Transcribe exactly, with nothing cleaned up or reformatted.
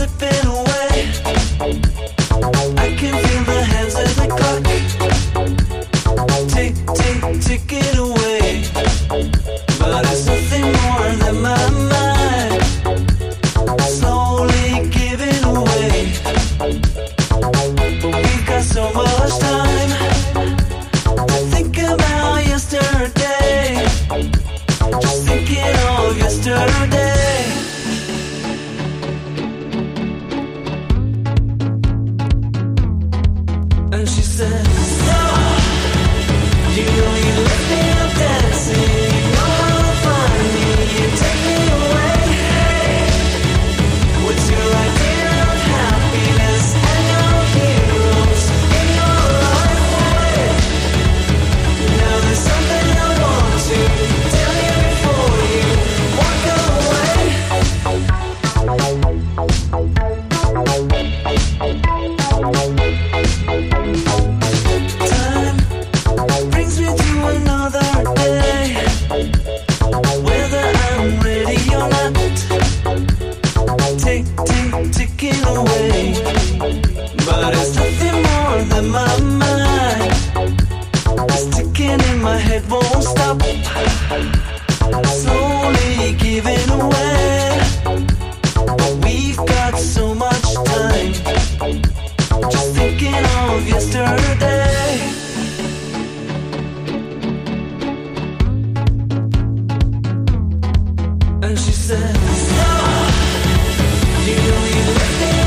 slipping away. I can feel the hands of the clock tick, tick, ticking away. But it's nothing more than my mind slowly giving away. But we've got so much time to think about yesterday. Just thinking of yesterday. And she said, stop. You know you left me up dancing. You know how to find me. You take me away. What's your idea of happiness and your heroes in your life? Now there's something I want to tell you before you walk away. Time brings me to another day, whether I'm ready or not. Tick, tick, ticking away. But it's nothing more than my mind. It's ticking in my head, won't stop. Slowly giving away. But we've got so much time. Just thinking of yesterday. And she said, stop. You know you left me